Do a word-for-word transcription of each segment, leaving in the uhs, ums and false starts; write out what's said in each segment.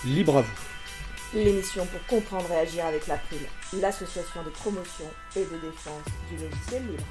Libre à vous. L'émission pour comprendre et agir avec l'April, l'association de promotion et de défense du logiciel libre.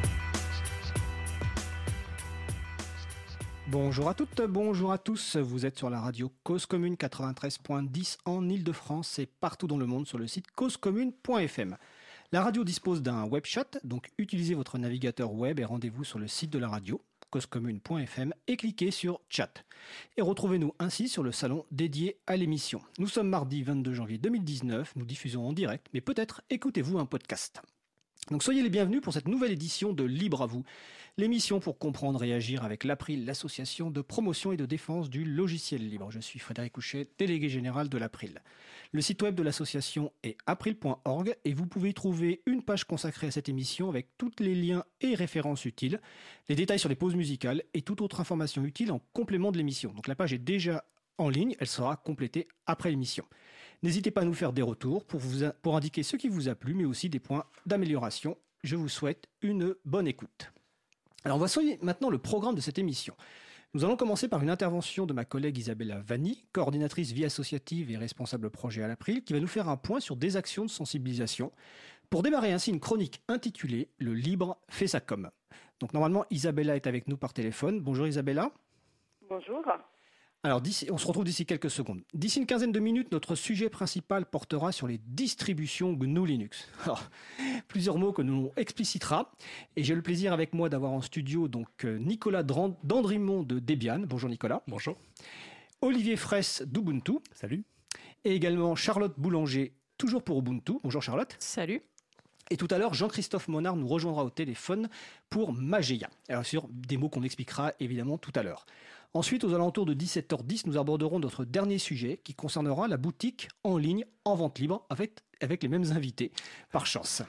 Bonjour à toutes, bonjour à tous. Vous êtes sur la radio Cause Commune quatre-vingt-treize point dix en Ile-de-France et partout dans le monde sur le site cause commune point f m. La radio dispose d'un web chat, donc utilisez votre navigateur web et rendez-vous sur le site de la radio cause commune point f m et cliquez sur chat. Et retrouvez-nous ainsi sur le salon dédié à l'émission. Nous sommes mardi vingt-deux janvier deux mille dix-neuf, nous diffusons en direct, mais peut-être écoutez-vous un podcast. Donc soyez les bienvenus pour cette nouvelle édition de Libre à vous, l'émission pour comprendre et agir avec l'April, l'association de promotion et de défense du logiciel libre. Je suis Frédéric Couchet, délégué général de l'April. Le site web de l'association est april point org et vous pouvez y trouver une page consacrée à cette émission avec tous les liens et références utiles, les détails sur les pauses musicales et toute autre information utile en complément de l'émission. Donc la page est déjà en ligne, elle sera complétée après l'émission. N'hésitez pas à nous faire des retours pour, vous, pour indiquer ce qui vous a plu, mais aussi des points d'amélioration. Je vous souhaite une bonne écoute. Alors voici maintenant le programme de cette émission. Nous allons commencer par une intervention de ma collègue Isabella Vanni, coordinatrice vie associative et responsable projet à l'April, qui va nous faire un point sur des actions de sensibilisation, pour démarrer ainsi une chronique intitulée « Le libre fait sa com ». Donc normalement Isabella est avec nous par téléphone. Bonjour Isabella. Bonjour. Alors, d'ici, on se retrouve d'ici quelques secondes. D'ici une quinzaine de minutes, notre sujet principal portera sur les distributions G N U Linux. Alors, plusieurs mots que nous explicitera. Et j'ai le plaisir avec moi d'avoir en studio donc Nicolas Dandrimont de Debian. Bonjour Nicolas. Bonjour. Olivier Fraisse d'Ubuntu. Salut. Et également Charlotte Boulanger, toujours pour Ubuntu. Bonjour Charlotte. Salut. Et tout à l'heure, Jean-Christophe Monard nous rejoindra au téléphone pour Mageia. Alors sur des mots qu'on expliquera évidemment tout à l'heure. Ensuite, aux alentours de dix-sept heures dix, nous aborderons notre dernier sujet qui concernera la boutique en ligne en vente libre avec, avec les mêmes invités, par chance.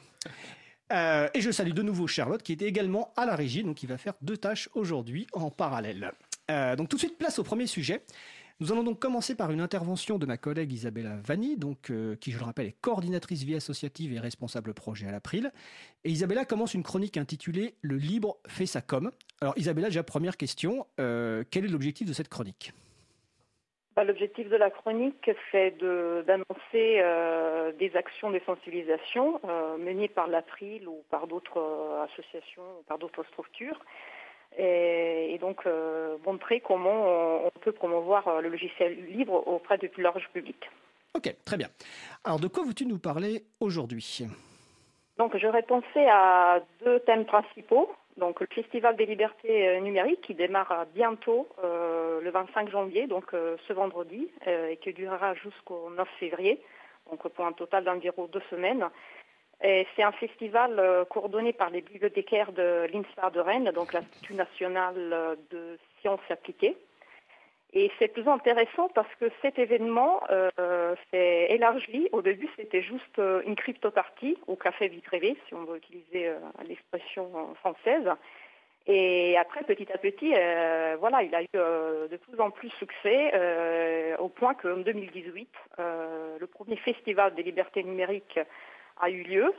Euh, et je salue de nouveau Charlotte qui était également à la régie, donc qui va faire deux tâches aujourd'hui en parallèle. Euh, donc tout de suite, place au premier sujet. Nous allons donc commencer par une intervention de ma collègue Isabella Vanni, donc, euh, qui, je le rappelle, est coordinatrice vie associative et responsable projet à l'April. Et Isabella commence une chronique intitulée « Le libre fait sa com ». Alors Isabella, déjà première question, euh, quel est l'objectif de cette chronique ? Bah, l'objectif de la chronique, c'est de, d'annoncer euh, des actions de sensibilisation euh, menées par l'April ou par d'autres euh, associations ou par d'autres structures. Et, et donc euh, montrer comment on, on peut promouvoir le logiciel libre auprès du plus large public. Ok, très bien. Alors de quoi veux-tu nous parler aujourd'hui ? Donc j'aurais pensé à deux thèmes principaux. Donc le Festival des libertés numériques qui démarre bientôt euh, le vingt-cinq janvier, donc euh, ce vendredi, euh, et qui durera jusqu'au neuf février, donc pour un total d'environ deux semaines. Et c'est un festival euh, coordonné par les bibliothécaires de l'INSA de Rennes, donc l'Institut national de sciences appliquées. Et c'est plus intéressant parce que cet événement euh, s'est élargi. Au début, c'était juste euh, une crypto-partie au café vie privée, si on veut utiliser euh, l'expression française. Et après, petit à petit, euh, voilà, il a eu euh, de plus en plus succès, euh, au point qu'en deux mille dix-huit, euh, le premier festival des libertés numériques a eu lieu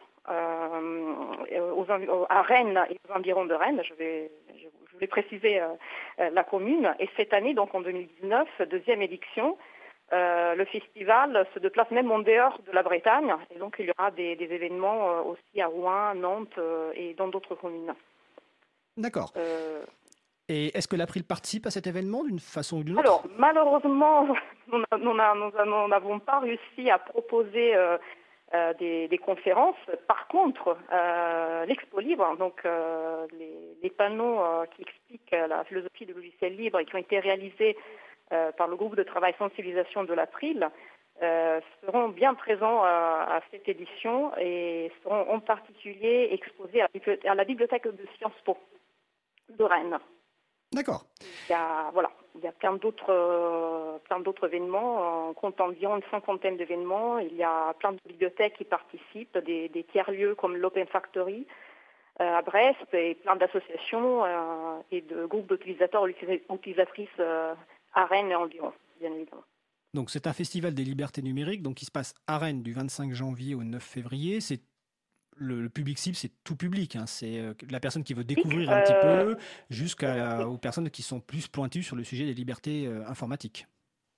euh, aux, à Rennes et aux environs de Rennes. Je vais, je, je voulais préciser euh, la commune. Et cette année, donc en deux mille dix-neuf, deuxième édition, euh, le festival se déplace même en dehors de la Bretagne. Et donc il y aura des, des événements euh, aussi à Rouen, Nantes euh, et dans d'autres communes. D'accord. Euh... Et est-ce que l'April participe à cet événement d'une façon ou d'une autre ? Alors, malheureusement, nous n'avons pas réussi à proposer euh, euh, des, des conférences. Par contre, euh, l'Expo Libre, donc euh, les, les panneaux euh, qui expliquent la philosophie du logiciel libre et qui ont été réalisés euh, par le groupe de travail sensibilisation de l'April, euh, seront bien présents à, à cette édition et seront en particulier exposés à, à la bibliothèque de Sciences Po de Rennes. D'accord. Il y a, voilà, il y a plein d'autres, euh, plein d'autres événements. On compte environ une cinquantaine d'événements. Il y a plein de bibliothèques qui participent, des, des tiers-lieux comme l'Open Factory euh, à Brest et plein d'associations euh, et de groupes d'utilisateurs ou utilisatrices euh, à Rennes et environ, bien évidemment. Donc c'est un festival des libertés numériques donc, qui se passe à Rennes du vingt-cinq janvier au neuf février. C'est Le, le public cible, c'est tout public. Hein. C'est euh, la personne qui veut découvrir un euh... petit peu jusqu'aux personnes qui sont plus pointues sur le sujet des libertés euh, informatiques.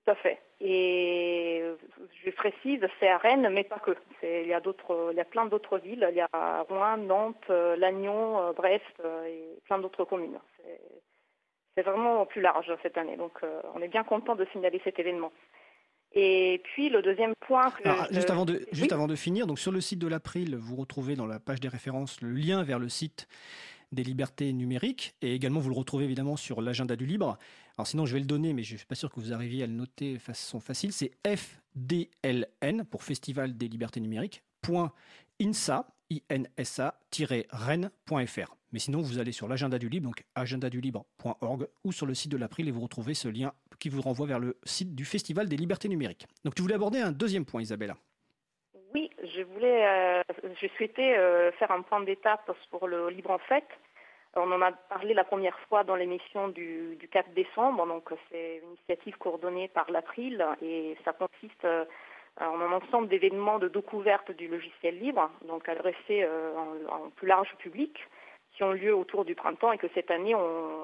Tout à fait. Et je précise, c'est à Rennes, mais pas que. C'est, il y a d'autres, il y a plein d'autres villes. Il y a Rouen, Nantes, Lannion, Brest et plein d'autres communes. C'est, c'est vraiment plus large cette année. Donc, euh, on est bien content de signaler cet événement. Et puis, le deuxième point... Que Alors, je... juste avant de, oui. juste avant de finir, donc sur le site de l'April, vous retrouvez dans la page des références le lien vers le site des libertés numériques, et également vous le retrouvez évidemment sur l'agenda du libre. Alors sinon je vais le donner, mais je ne suis pas sûr que vous arriviez à le noter de façon facile. C'est F D L N pour Festival des libertés numériques point insa rennes point f r. Mais sinon vous allez sur l'agenda du libre, donc agenda du libre point org, ou sur le site de l'April et vous retrouvez ce lien qui vous renvoie vers le site du Festival des libertés numériques. Donc tu voulais aborder un deuxième point, Isabella. Oui, je voulais, euh, je souhaitais euh, faire un point d'étape pour le Libre en Fête. On en a parlé la première fois dans l'émission du, du quatre décembre, donc c'est une initiative coordonnée par l'April et ça consiste euh, en un ensemble d'événements de découverte du logiciel libre, donc adressés euh, en, en plus large public, qui ont lieu autour du printemps et que cette année on,